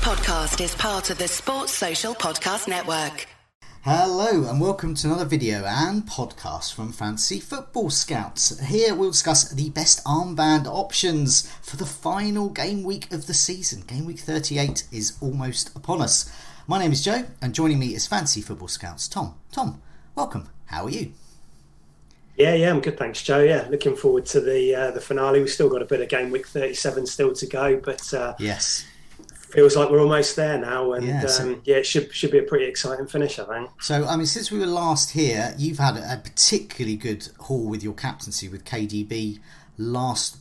podcast is part of the Sports Social Podcast Network. Hello and welcome to another video and podcast from Fantasy Football Scouts. Here we'll discuss the best armband options for the final game week of the season. Game week 38 is almost upon us. My name is Joe and joining me is Fantasy Football Scouts Tom. Tom, welcome. How are you? Yeah, I'm good, thanks, Joe. Yeah, looking forward to the finale. We've still got a bit of game week 37 still to go, but yes, feels like we're almost there now, and it should be a pretty exciting finish, I think. So, I mean, since we were last here, you've had a particularly good haul with your captaincy with KDB last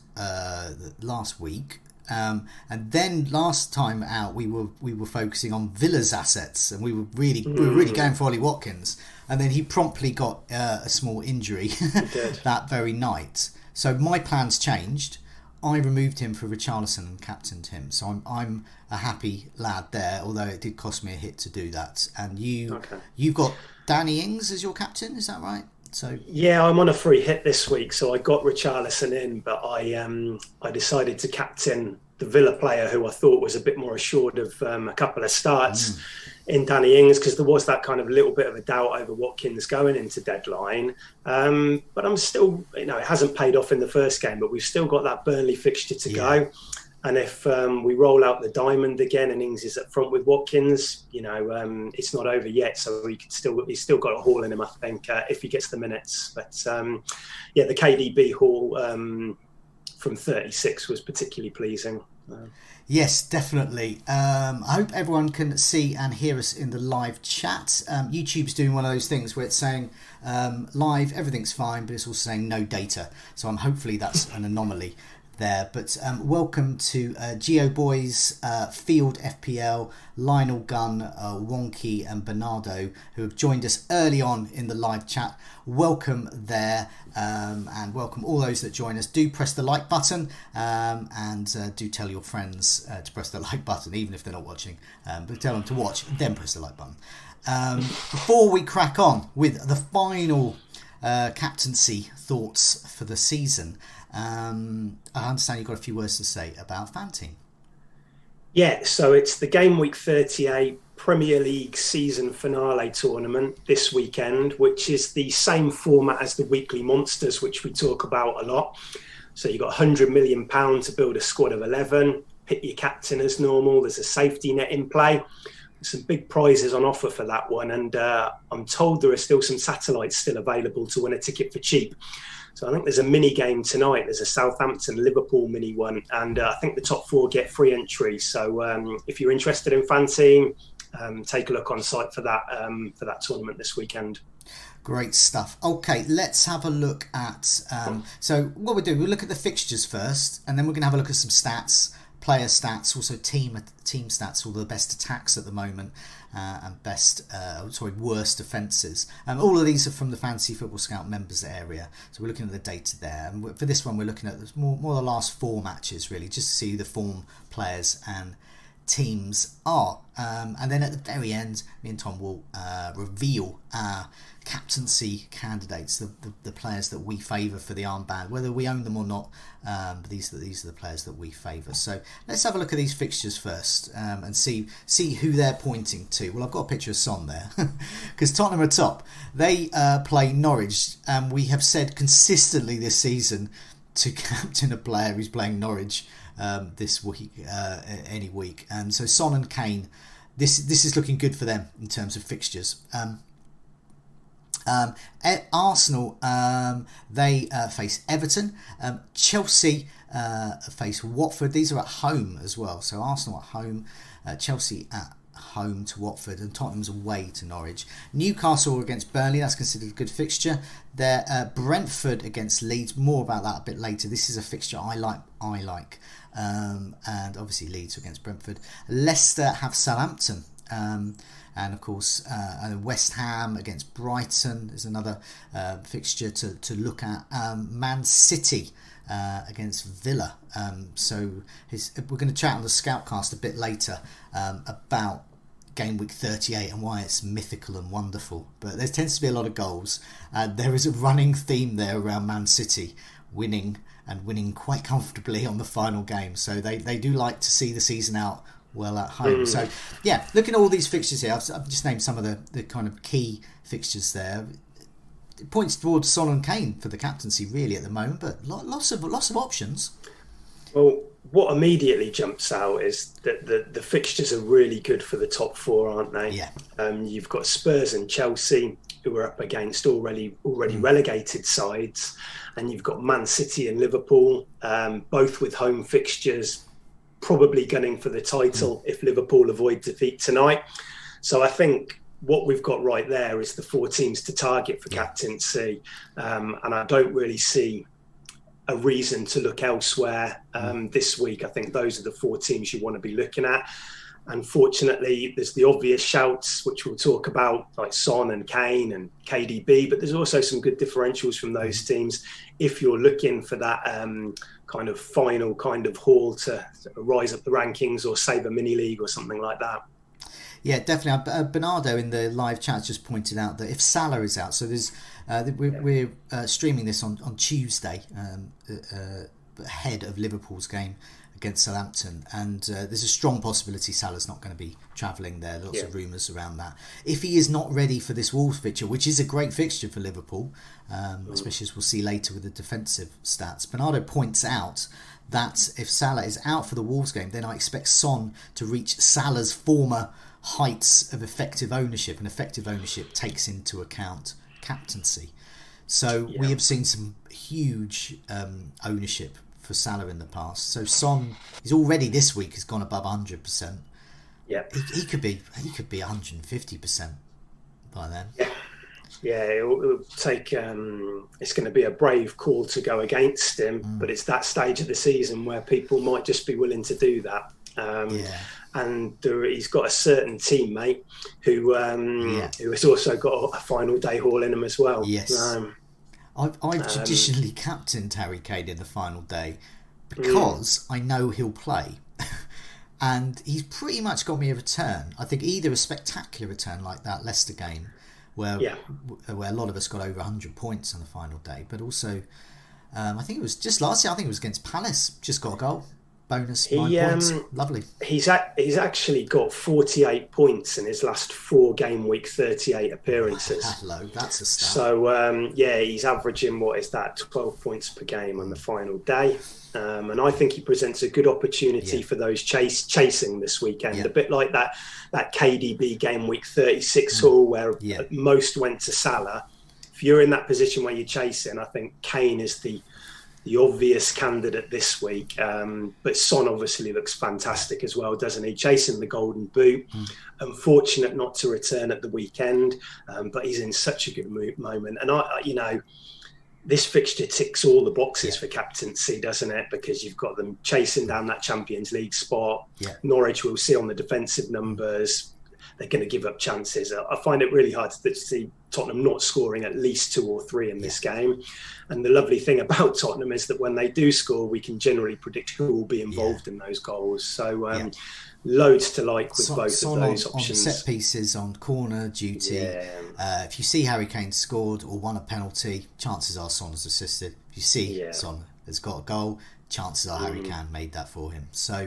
week. And then last time out, we were focusing on Villa's assets, and we were really going for Ollie Watkins, and then he promptly got a small injury that very night. So my plans changed. I removed him for Richarlison and captained him. So I'm a happy lad there, although it did cost me a hit to do that. And you've got Danny Ings as your captain, is that right? So yeah, I'm on a free hit this week, so I got Richarlison in, but I decided to captain the Villa player who I thought was a bit more assured of a couple of starts in Danny Ings, because there was that kind of little bit of a doubt over Watkins going into deadline. But I'm still, it hasn't paid off in the first game, but we've still got that Burnley fixture to go. And if we roll out the diamond again and Ings is up front with Watkins, it's not over yet. So he's still got a haul in him, I think, if he gets the minutes. But the KDB haul from 36 was particularly pleasing. Yes, definitely. I hope everyone can see and hear us in the live chat. YouTube's doing one of those things where it's saying live, everything's fine, but it's also saying no data. So hopefully that's an anomaly there. But welcome to Geo Boys, Field FPL, Lionel Gunn, Wonky and Bernardo, who have joined us early on in the live chat. Welcome there, and welcome all those that join us. Do press the like button, and do tell your friends to press the like button, even if they're not watching, but tell them to watch, then press the like button. Before we crack on with the final captaincy thoughts for the season, I understand you've got a few words to say about Fanteam. Yeah, so it's the Game Week 38 Premier League season finale tournament this weekend, which is the same format as the Weekly Monsters, which we talk about a lot. So you've got £100 million to build a squad of 11, pick your captain as normal, there's a safety net in play. Some big prizes on offer for that one, and I'm told there are still some satellites still available to win a ticket for cheap. So I think there's a mini game tonight. There's a Southampton-Liverpool mini one, and I think the top four get free entry. So if you're interested in Fanteam, take a look on site for that tournament this weekend. Great stuff. Okay, let's have a look at... so what we'll do, we'll look at the fixtures first, and then we're going to have a look at some stats, player stats, also team stats, all the best attacks at the moment, and worst defences. All of these are from the Fantasy Football Scout members area, so we're looking at the data there. And for this one, we're looking at more the last four matches, really, just to see the form players and teams are. And then at the very end, me and Tom will reveal our captaincy candidates, the players that we favour for the armband, whether we own them or not. But these are the players that we favour. So let's have a look at these fixtures first, and see who they're pointing to. Well, I've got a picture of Son there because Tottenham are top. They play Norwich, and we have said consistently this season to captain a player who's playing Norwich this week, any week. So Son and Kane, this is looking good for them in terms of fixtures. At Arsenal, they face Everton. Chelsea face Watford. These are at home as well. So Arsenal at home, Chelsea at home to Watford, and Tottenham's away to Norwich. Newcastle against Burnley, that's considered a good fixture. They're Brentford against Leeds. More about that a bit later. This is a fixture I like. And obviously Leeds against Brentford. Leicester have Southampton. And of course, West Ham against Brighton is another fixture to look at. Man City against Villa. So we're going to chat on the Scoutcast a bit later about game week 38 and why it's mythical and wonderful. But there tends to be a lot of goals. There is a running theme there around Man City winning quite comfortably on the final game. So they do like to see the season out well at home. So, yeah, looking at all these fixtures here, I've just named some of the kind of key fixtures there. It points towards Son and Kane for the captaincy, really, at the moment, but lots of options. Well, what immediately jumps out is that the fixtures are really good for the top four, aren't they? Yeah. You've got Spurs and Chelsea, who are up against already relegated sides, and you've got Man City and Liverpool, both with home fixtures, probably gunning for the title if Liverpool avoid defeat tonight. So I think what we've got right there is the four teams to target for captaincy, and I don't really see a reason to look elsewhere this week. I think those are the four teams you want to be looking at. Unfortunately, there's the obvious shouts, which we'll talk about, like Son and Kane and KDB, but there's also some good differentials from those teams if you're looking for that kind of final kind of haul to rise up the rankings or save a mini league or something like that. Yeah, definitely. Bernardo in the live chat just pointed out that if Salah is out, so there's we're streaming this on Tuesday ahead of Liverpool's game against Southampton, and there's a strong possibility Salah's not going to be travelling there. Lots of rumours around that. If he is not ready for this Wolves fixture, which is a great fixture for Liverpool, especially as we'll see later with the defensive stats, Bernardo points out that if Salah is out for the Wolves game, then I expect Son to reach Salah's former heights of effective ownership, and effective ownership takes into account captaincy. So we have seen some huge ownership for Salah in the past. So Son, he's already this week has gone above 100%. Yeah, he could be 150% by then. Yeah, it'll take. It's going to be a brave call to go against him, but it's that stage of the season where people might just be willing to do that. And he's got a certain teammate who has also got a final day haul in him as well. Yes. I've traditionally captained Harry Kane in the final day because I know he'll play. And he's pretty much got me a return. I think either a spectacular return like that Leicester game where a lot of us got over 100 points on the final day, but also I think it was just last year, I think it was against Palace, just got a goal. Bonus 9 points. Lovely. He's actually got 48 points in his last 4 game week 38 appearances. Hello, that's a start. So he's averaging 12 points per game on the final day, and I think he presents a good opportunity for those chasing this weekend. A bit like that KDB game week 36 haul where most went to Salah. If you're in that position where you're chasing, I think Kane is the obvious candidate this week, but Son obviously looks fantastic as well, doesn't he? Chasing the golden boot. Unfortunate not to return at the weekend, but he's in such a good moment. And this fixture ticks all the boxes for captaincy, doesn't it? Because you've got them chasing down that Champions League spot. Norwich, we'll see on the defensive numbers, they're going to give up chances. I find it really hard to see Tottenham not scoring at least 2 or 3 in this game. And the lovely thing about Tottenham is that when they do score, we can generally predict who will be involved in those goals. So loads to like with both of those options. On set pieces, on corner duty. If you see Harry Kane scored or won a penalty, chances are Son has assisted. If you see Son has got a goal, chances are Harry Kane made that for him. So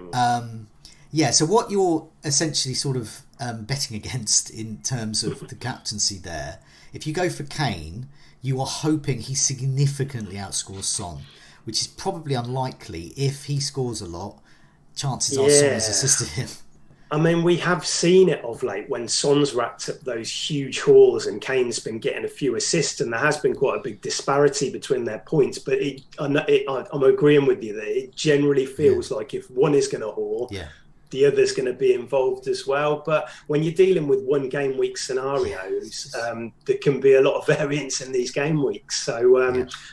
so what you're essentially sort of betting against in terms of the captaincy there, if you go for Kane, you are hoping he significantly outscores Son, which is probably unlikely. If he scores a lot, chances are Son has assisted him. I mean, we have seen it of late when Son's racked up those huge hauls and Kane's been getting a few assists, and there has been quite a big disparity between their points. But I'm agreeing with you that it generally feels like if one is going to haul, the other's going to be involved as well. But when you're dealing with 1 game week scenarios, there can be a lot of variance in these game weeks. So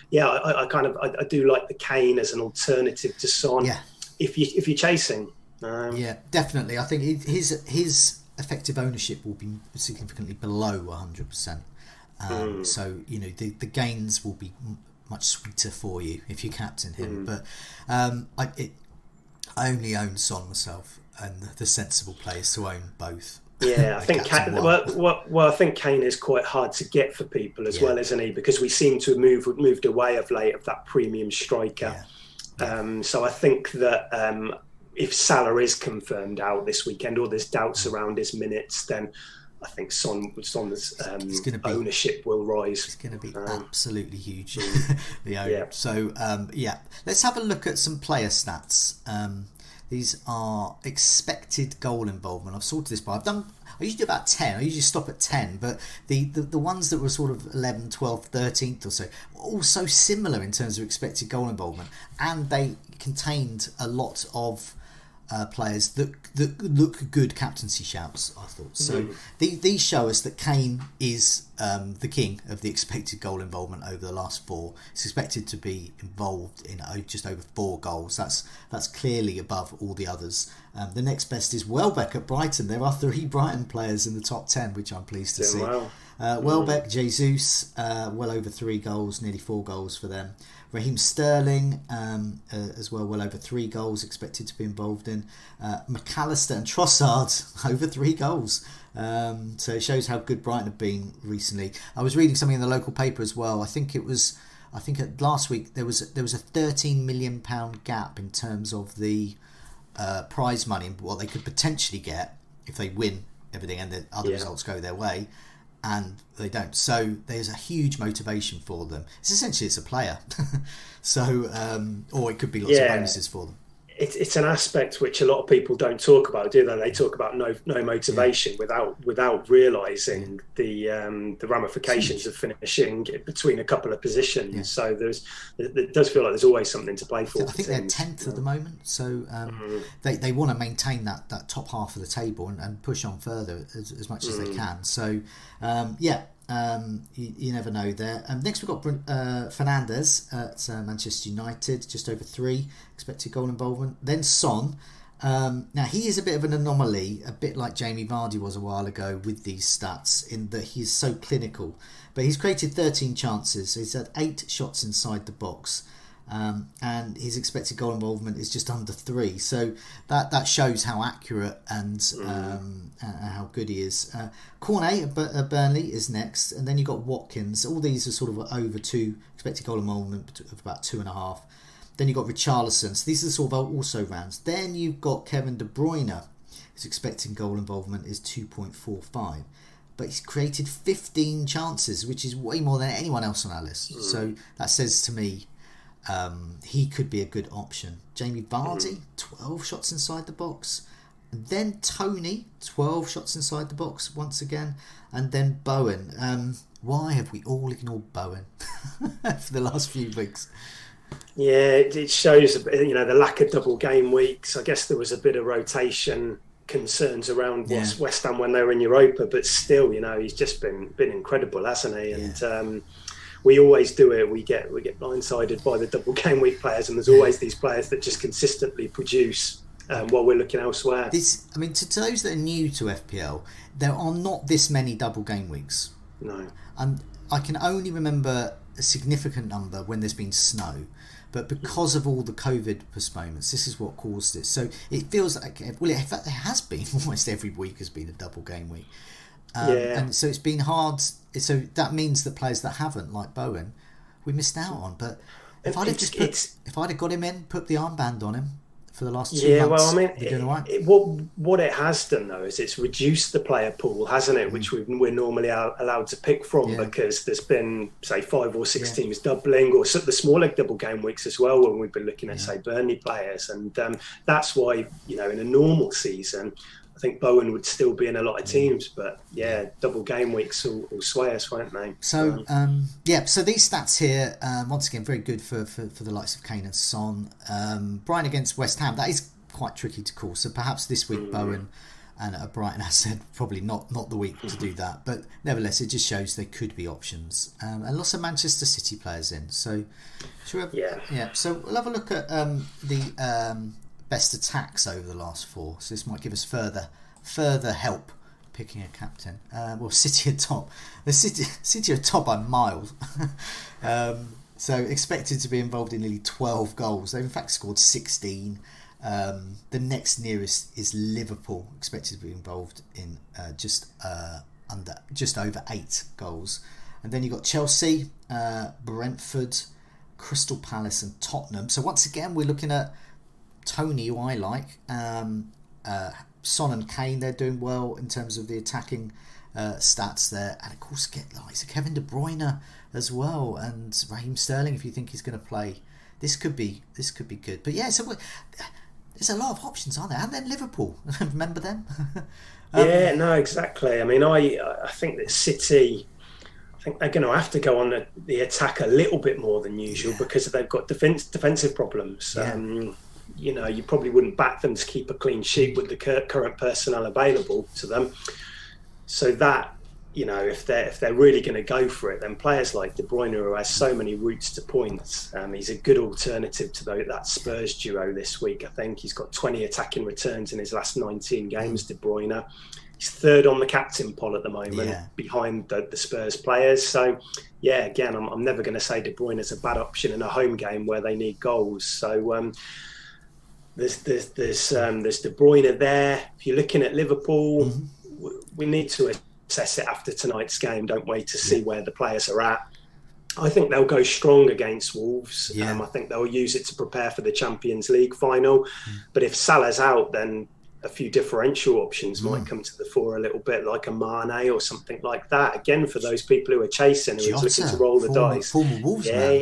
I do like the Kane as an alternative to Son if you're chasing. Definitely. I think his effective ownership will be significantly below 100%. So the gains will be much sweeter for you if you captain him. But I only own Son myself, and the sensible play is to own both. I think I think Kane is quite hard to get for people as well, isn't he? Because we seem to have moved away of late of that premium striker. So I think that if Salah is confirmed out this weekend, or there's doubts around his minutes, then I think Son's ownership will rise. It's going to be absolutely huge. So let's have a look at some player stats. These are expected goal involvement. I've sorted this by. I usually do about 10. I usually stop at 10, but the ones that were sort of 11, 12, 13th or so were all so similar in terms of expected goal involvement, and they contained a lot of players that look good captaincy shouts, I thought. So these show us that Kane is the king of the expected goal involvement over the last 4. He's expected to be involved in just over 4 goals. That's clearly above all the others. The next best is Welbeck at Brighton. There are 3 Brighton players in the top 10, which I'm pleased to see. Well. Welbeck, Jesus, well over 3 goals, nearly 4 goals for them. Raheem Sterling as well over 3 goals expected to be involved in. McAllister and Trossard over 3 goals. So it shows how good Brighton have been recently. I was reading something in the local paper as well. I think last week there was a £13 million gap in terms of the prize money and what they could potentially get if they win everything and the other results go their way. And they don't, so there's a huge motivation for them. It's a player, so or it could be lots of bonuses for them. It's an aspect which a lot of people don't talk about, do they? They talk about no motivation without realising the ramifications of finishing between a couple of positions. Yeah. So it does feel like there's always something to play for. I think they're 10th at the moment, so they want to maintain that top half of the table and push on further as much as they can. So you never know there. Next we've got Fernandes at Manchester United, just over 3 expected goal involvement. Then Son. Now he is a bit of an anomaly, a bit like Jamie Vardy was a while ago with these stats, in that he's so clinical. But he's created 13 chances. He's had 8 shots inside the box. And his expected goal involvement is just under 3, so that shows how accurate and how good he is. Cornet at Burnley is next, and then you've got Watkins. All these are sort of over 2 expected goal involvement of about 2.5. Then you've got Richarlison. So these are sort of also rounds. Then you've got Kevin De Bruyne. His expected goal involvement is 2.45. But he's created 15 chances, which is way more than anyone else on our list. So that says to me he could be a good option. Jamie Vardy, 12 shots inside the box. And then Tony, 12 shots inside the box once again. And then Bowen. Why have we all ignored Bowen for the last few weeks? Yeah, it shows the lack of double game weeks. I guess there was a bit of rotation concerns around West Ham when they were in Europa, but still, he's just been incredible, hasn't he? And we always do it. We get blindsided by the double game week players, and there's always these players that just consistently produce while we're looking elsewhere. To those that are new to FPL, there are not this many double game weeks. No, and I can only remember a significant number when there's been snow. But because of all the COVID postponements, this is what caused it. So it feels like, in fact, there has been almost every week has been a double game week. And so it's been hard. So that means that players that haven't, like Bowen, we missed out on. But if I'd have got him in, put the armband on him for the last 2 months, we're doing all right. What it has done though is it's reduced the player pool, hasn't it? Which we're normally allowed to pick from, because there's been say 5 or 6 teams doubling, or the smaller double game weeks as well, when we've been looking at say Burnley players, and that's why in a normal season I think Bowen would still be in a lot of teams, but double game weeks will sway us, won't they? So so these stats here, once again, very good for the likes of Kane and Son. Brighton against West Ham, that is quite tricky to call. So perhaps this week Bowen and Brighton, as I said, probably not the week to do that. But nevertheless, it just shows they could be options. And lots of Manchester City players in. So so we'll have a look at the best attacks over the last 4. So this might give us further help picking a captain. City are top. The City are top by miles. So expected to be involved in nearly 12 goals. They've in fact scored 16. The next nearest is Liverpool, expected to be involved in just over 8 goals. And then you've got Chelsea, Brentford, Crystal Palace and Tottenham. So once again we're looking at Tony, who I like, Son and Kane, they're doing well in terms of the attacking stats there, and of course get Kevin De Bruyne as well, and Raheem Sterling if you think he's going to play. This could be good. But yeah, so there's a lot of options, aren't there? And then Liverpool, remember them? Yeah, no, exactly. I mean, I think that City, I think they're going to have to go on the attack a little bit more than usual because they've got defensive problems. Yeah. You probably wouldn't back them to keep a clean sheet with the current personnel available to them. So that, if they're really going to go for it, then players like De Bruyne, who has so many routes to points, he's a good alternative to that Spurs duo this week. I think he's got 20 attacking returns in his last 19 games, De Bruyne. He's third on the captain poll at the moment, behind the Spurs players. So, yeah, again, I'm never going to say De Bruyne is a bad option in a home game where they need goals. So there's De Bruyne there. If you're looking at Liverpool, we need to assess it after tonight's game, don't we, to see where the players are at. I think they'll go strong against Wolves. I think they'll use it to prepare for the Champions League final. But if Salah's out, then a few differential options might come to the fore a little bit, like a Mane or something like that. Again, for those people who are chasing, who's looking to roll the dice. Former Wolves,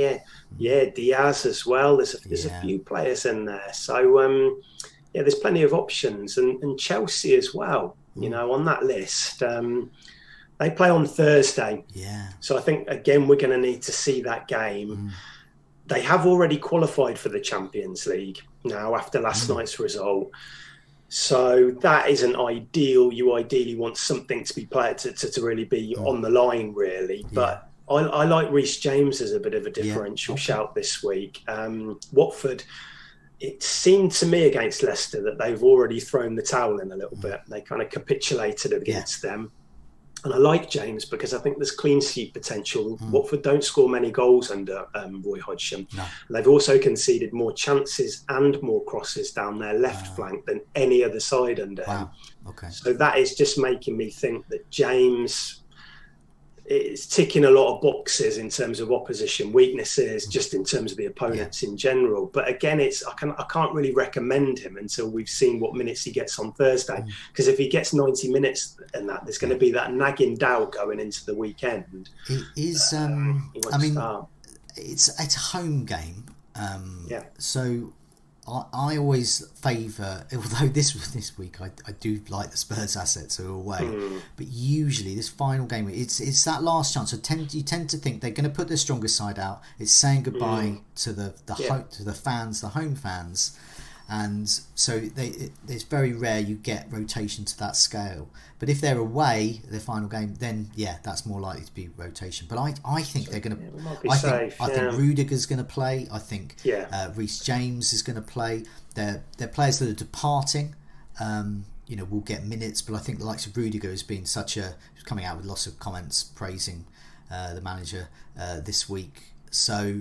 Diaz as well. There's a few players in there. So, there's plenty of options. And Chelsea as well. On that list, they play on Thursday. Yeah. So I think, again, we're going to need to see that game. They have already qualified for the Champions League now after last night's result. So that isn't ideal. You ideally want something to be played to really be on the line, really. But I like Reece James as a bit of a differential shout this week. Watford, it seemed to me against Leicester that they've already thrown the towel in a little bit. They kind of capitulated against them. And I like James because I think there's clean sheet potential. Watford don't score many goals under Roy Hodgson. No. They've also conceded more chances and more crosses down their left flank than any other side under him. Okay. So that is just making me think that James is ticking a lot of boxes in terms of opposition weaknesses, just in terms of the opponents in general. But again, I can't really recommend him until we've seen what minutes he gets on Thursday. Because if he gets 90 minutes and there's going to be that nagging doubt going into the weekend. It is. It's a home game. So I always favour, although this week I do like the Spurs assets who are away, but usually this final game it's that last chance. So you tend to think they're going to put their strongest side out. It's saying goodbye to the fans, the home fans, and so it's very rare you get rotation to that scale. But if they're away, their final game, then that's more likely to be rotation. But I think they're going to. I think Rudiger's going to play. I think Reece James is going to play. They're players that are departing. Will get minutes. But I think the likes of Rudiger has been coming out with lots of comments praising the manager this week. So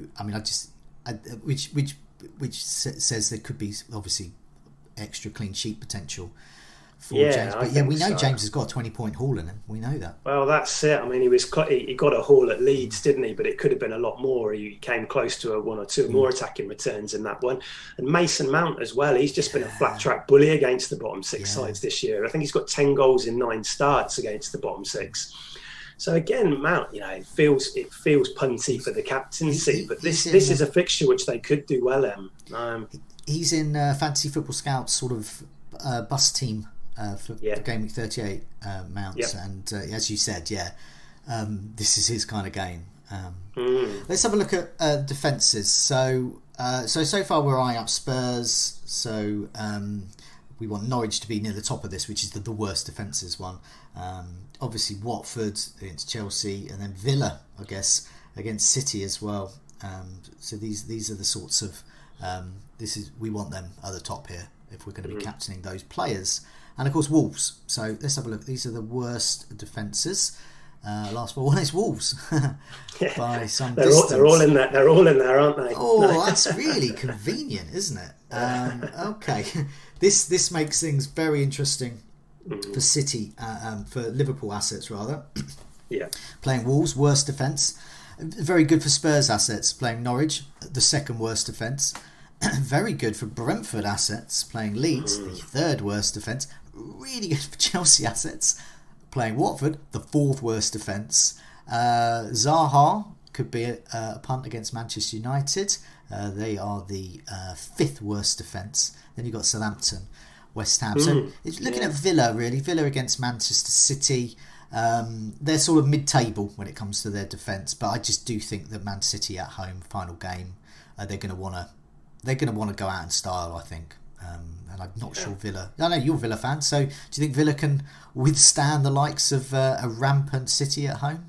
which says there could be obviously extra clean sheet potential for James. But we know James has got a 20-point haul in him. We know that. Well, that's it. I mean, he got a haul at Leeds, didn't he? But it could have been a lot more. He came close to one or two more attacking returns in that one. And Mason Mount as well. He's just been a flat track bully against the bottom six sides this year. I think he's got 10 goals in 9 starts against the bottom six. So again, Mount, it feels punty for the captaincy, but this is a fixture which they could do well in. He's in Fantasy Football Scouts sort of bus team for Game Week 38, Mount, and as you said, this is his kind of game. Let's have a look at defences. So far we're eyeing up Spurs. So we want Norwich to be near the top of this, which is the worst defences one. Obviously Watford against Chelsea, and then Villa, I guess, against City as well. So these are the sorts of we want them at the top here if we're going to be captaining those players. And of course Wolves. So let's have a look. These are the worst defences. Last one is Wolves by some distance. They're all in there. They're all in there, aren't they? Oh, that's really convenient, isn't it? Okay, this makes things very interesting for City, for Liverpool assets rather. Playing Wolves, worst defence. Very good for Spurs assets. Playing Norwich, the second worst defence. very good for Brentford assets, playing Leeds, the third worst defence. Really good for Chelsea assets, playing Watford, the fourth worst defence. Zaha could be a punt against Manchester United. They are the fifth worst defence. Then you've got Southampton, West Ham. So it's looking at Villa, really. Villa against Manchester City. They're sort of mid-table when it comes to their defence, but I just do think that Man City at home, final game, they're going to want to go out in style, I think. And I'm not sure Villa. I know you're a Villa fan, so do you think Villa can withstand the likes of a rampant City at home?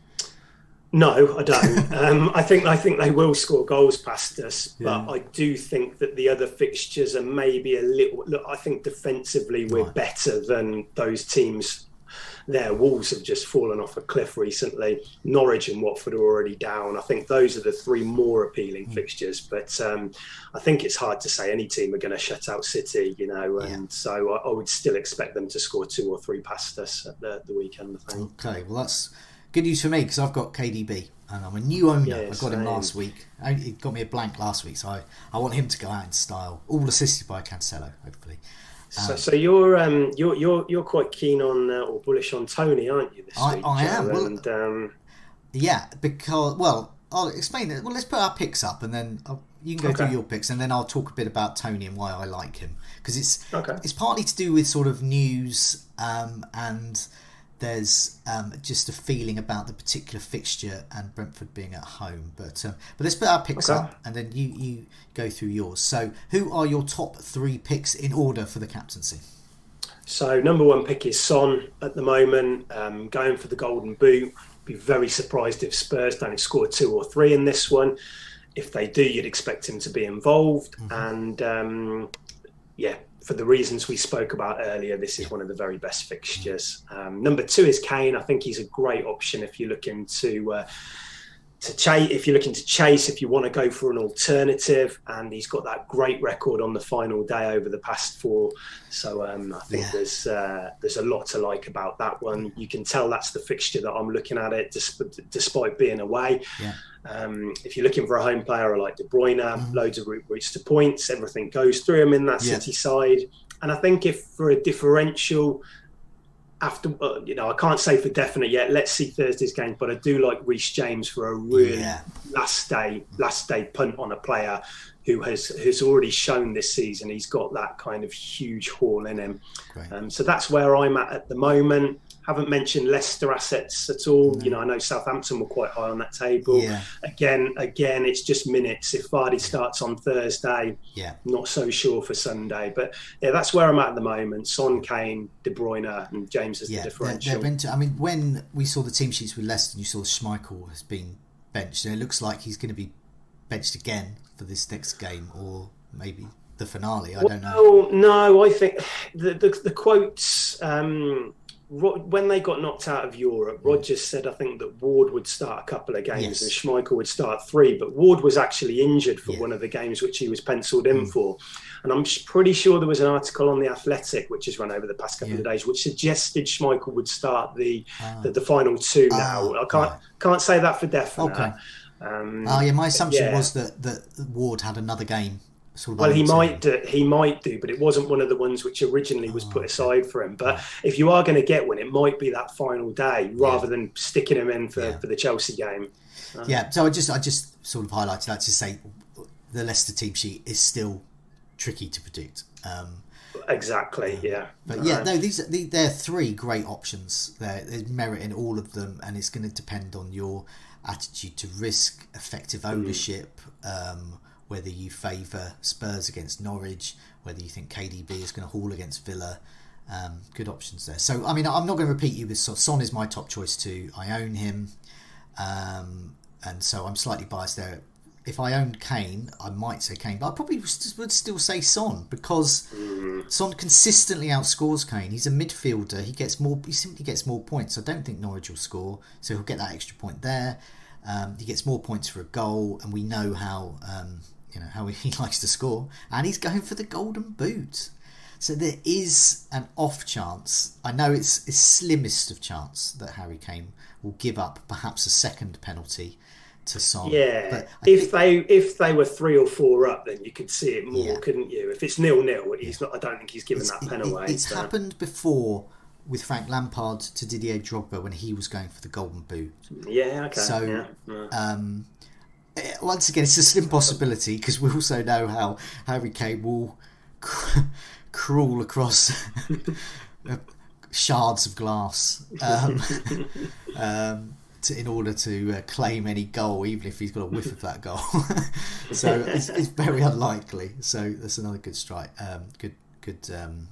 No, I don't. I think they will score goals past us, but I do think that the other fixtures are maybe a little. Look, I think defensively we're better than those teams. There, Wolves have just fallen off a cliff recently. Norwich and Watford are already down. I think those are the three more appealing fixtures. But I think it's hard to say any team are going to shut out City, and so I would still expect them to score 2 or 3 past us at the weekend, I think. Okay, well that's good news for me because I've got KDB and I'm a new owner. I got him last week. He got me a blank last week, so I want him to go out in style. All assisted by Cancelo, hopefully. So you're quite keen on or bullish on Tony, aren't you? This week, I am. Well, because I'll explain it. Well, let's put our picks up, and then you can go through your picks, and then I'll talk a bit about Tony and why I like him because it's partly to do with sort of news and there's just a feeling about the particular fixture and Brentford being at home. But let's put our picks up and then you go through yours. So who are your top 3 picks in order for the captaincy? So number 1 pick is Son at the moment, going for the Golden Boot. Be very surprised if Spurs don't score 2 or 3 in this one. If they do, you'd expect him to be involved. And for the reasons we spoke about earlier, this is one of the very best fixtures. Number 2 is Kane. I think he's a great option if you're looking to chase. If you're looking to chase, if you want to go for an alternative, and he's got that great record on the final day over the past 4. So I think there's a lot to like about that one. You can tell that's the fixture that I'm looking at it, despite being away. Yeah. If you're looking for a home player like De Bruyne, loads of routes to points, everything goes through him in that City side. And I think if for a differential, after I can't say for definite yet. Let's see Thursday's game, but I do like Reece James for a really last day punt on a player who has already shown this season he's got that kind of huge haul in him. So that's where I'm at the moment. Haven't mentioned Leicester assets at all. No. I know Southampton were quite high on that table. Yeah. Again, it's just minutes. If Vardy starts on Thursday, not so sure for Sunday. But that's where I'm at the moment. Son, Kane, De Bruyne, and James as the differential. When we saw the team sheets with Leicester, you saw Schmeichel has been benched, and it looks like he's going to be benched again for this next game, or maybe the finale. I don't know. No, I think the quotes. When they got knocked out of Europe, Rodgers said, I think, that Ward would start a couple of games and Schmeichel would start 3. But Ward was actually injured for one of the games which he was penciled in for. And I'm pretty sure there was an article on The Athletic, which has run over the past couple of days, which suggested Schmeichel would start the final 2 now. I can't say that for definite. Okay. My assumption was that Ward had another game. Well, he might do, but it wasn't one of the ones which originally was put aside for him. But if you are going to get one, it might be that final day rather than sticking him in for the Chelsea game. So I just sort of highlighted that to say the Leicester team sheet is still tricky to predict. Exactly, yeah. But there are 3 great options. There's merit in all of them, and it's going to depend on your attitude to risk, effective ownership, whether you favour Spurs against Norwich, whether you think KDB is going to haul against Villa. Good options there. So, I'm not going to repeat you with Son is my top choice too. I own him. And so I'm slightly biased there. If I owned Kane, I might say Kane, but I probably would still say Son because Son consistently outscores Kane. He's a midfielder. He simply gets more points. I don't think Norwich will score, so he'll get that extra point there. He gets more points for a goal, and we know how he likes to score, and he's going for the Golden Boot. So there is an off chance. I know it's slimmest of chance that Harry Kane will give up perhaps a second penalty to Son. Yeah, But if they were 3 or 4 up, then you could see it more, couldn't you? If it's 0-0, he's not. I don't think he's given that pen away. It's happened before with Frank Lampard to Didier Drogba when he was going for the Golden Boot. Yeah, okay. So, once again, it's just an impossibility because we also know how Harry Kane will crawl across shards of glass in order to claim any goal, even if he's got a whiff of that goal. So it's very unlikely. So that's another good strike. Good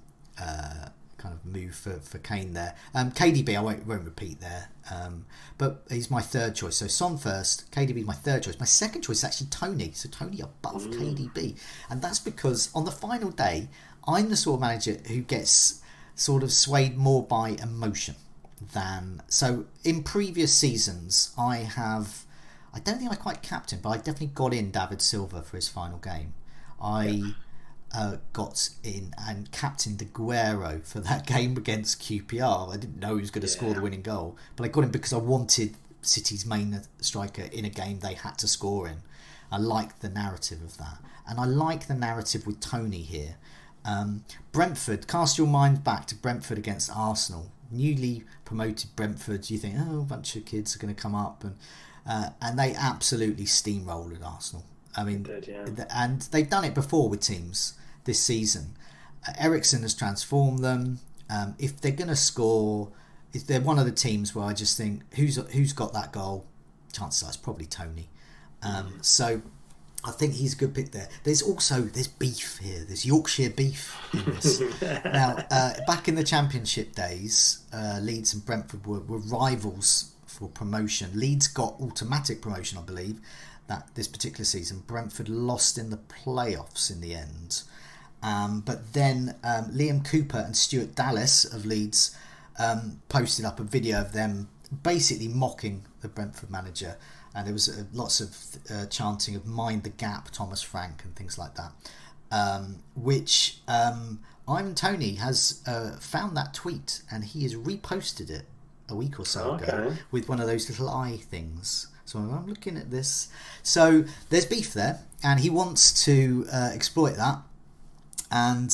kind of move for Kane there. KDB, I won't repeat there. But he's my third choice. So Son first, KDB my third choice. My second choice is actually Tony. So Tony above KDB. And that's because on the final day, I'm the sort of manager who gets sort of swayed more by emotion than... So in previous seasons, I don't think I quite captained, but I definitely got in David Silva for his final game. I got in and captained Aguero for that game against QPR. I didn't know he was going to score the winning goal, but I got him because I wanted City's main striker in a game they had to score in. I liked the narrative of that, and I like the narrative with Tony here. Brentford, cast your mind back to Brentford against Arsenal. Newly promoted Brentford, you think, a bunch of kids are going to come up, and they absolutely steamrolled Arsenal. I mean, and they've done it before with teams this season. Eriksen has transformed them. If they're going to score, if they're one of the teams where I just think, who's got that goal? Chances are it's probably Tony. So I think he's a good pick there. There's beef here. There's Yorkshire beef in this. Now, back in the Championship days, Leeds and Brentford were rivals for promotion. Leeds got automatic promotion, I believe, this particular season. Brentford lost in the playoffs in the end. But then Liam Cooper and Stuart Dallas of Leeds posted up a video of them basically mocking the Brentford manager. And there was lots of chanting of "Mind the Gap, Thomas Frank" and things like that, which Ivan Toney has found that tweet and he has reposted it a week or so ago with one of those little eye things. So I'm looking at this. So there's beef there, and he wants to exploit that. And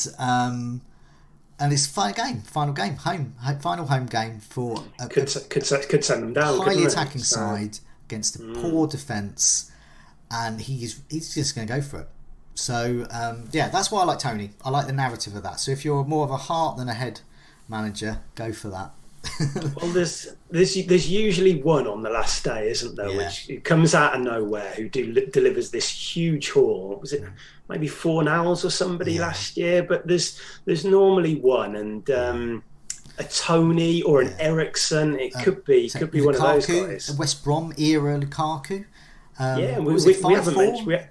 it's final home game for could send them down. Highly attacking side against a poor defence, and he's just going to go for it. So that's why I like Tony. I like the narrative of that. So if you're more of a heart than a head manager, go for that. Well, there's usually one on the last day, isn't there? Yeah. Which comes out of nowhere, who delivers this huge haul. Was it maybe Fornals or somebody last year? But there's normally one, and a Tony or an Eriksen. It could be Lukaku, one of those guys. West Brom era Lukaku. We haven't mentioned.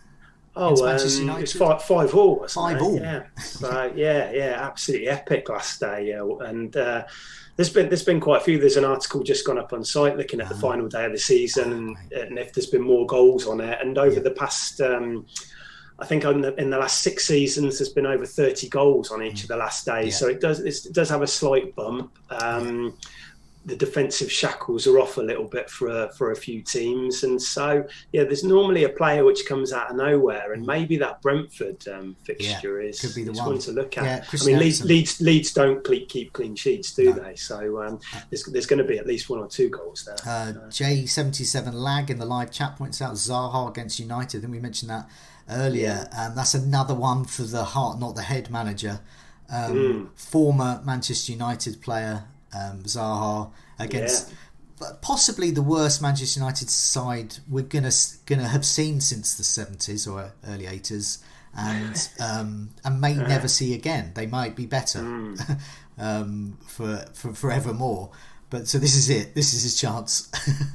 It's 5-5-all. 5-5-all. Yeah. So absolutely epic last day. Yeah, and there's been quite a few. There's an article just gone up on site looking at the final day of the season and if there's been more goals on it. And over the past, I think in the last 6 seasons, there's been over 30 goals on each of the last days. So it does have a slight bump. The defensive shackles are off a little bit for a few teams, and so there's normally a player which comes out of nowhere, and maybe that Brentford fixture is one to look at. I mean, Leeds don't keep clean sheets, do they? So there's going to be at least 1 or 2 goals there. J77 Lag in the live chat points out Zaha against United. I think we mentioned that earlier. That's another one for the heart, not the head manager. Former Manchester United player. Zaha against possibly the worst Manchester United side we're gonna have seen since the 70s or early 80s, and may never see again. They might be better for forevermore. But so this is it. This is his chance.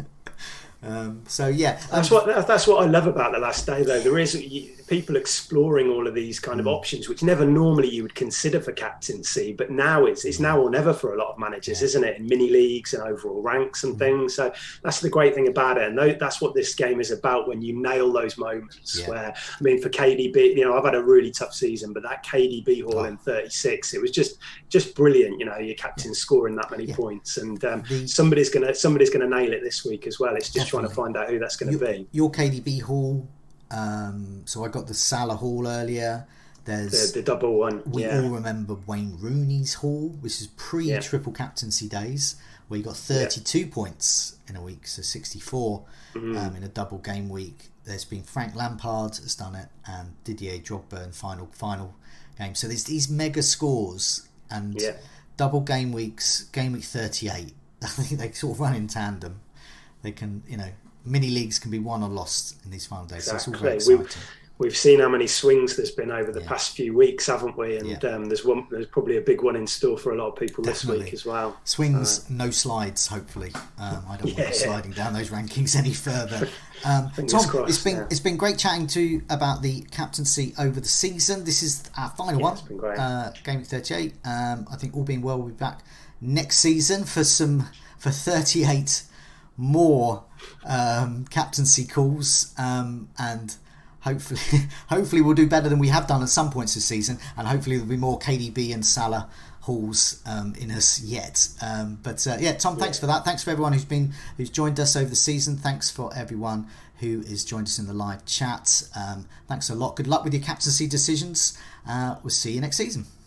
That's what I love about the last day, though. There is people exploring all of these kind of options, which never normally you would consider for captaincy, but now it's now or never for a lot of managers, isn't it? In mini leagues and overall ranks and things. So that's the great thing about it, and that's what this game is about. When you nail those moments, where I mean, for KDB, I've had a really tough season, but that KDB haul in 36, it was just brilliant. Your captain scoring that many points, and somebody's gonna nail it this week as well. It's just trying to find out who that's going to be. Your KDB haul. So I got the Salah haul earlier. There's the double one. We all remember Wayne Rooney's haul, which is pre-triple captaincy days, where you got 32 points in a week, so 64 in a double game week. There's been Frank Lampard has done it, and Didier Drogba in final game. So there's these mega scores and double game weeks. Game week 38, I think they sort of run in tandem. They can, mini leagues can be won or lost in these final days. Exactly. So it's all very exciting. We've seen how many swings there's been over the past few weeks, haven't we? And there's probably a big one in store for a lot of people this week as well. Swings, no slides, hopefully. I don't want to be sliding down those rankings any further. Tom, crossed, it's been great chatting to you about the captaincy over the season. This is our final one. It's been great. Game week 38. I think all being well, we'll be back next season for 38 more captaincy calls, and hopefully we'll do better than we have done at some points this season, and hopefully there'll be more KDB and Salah hauls in us yet. Tom, thanks for that. Thanks for everyone who's joined us over the season. Thanks for everyone who has joined us in the live chat. Thanks a lot. Good luck with your captaincy decisions. We'll see you next season.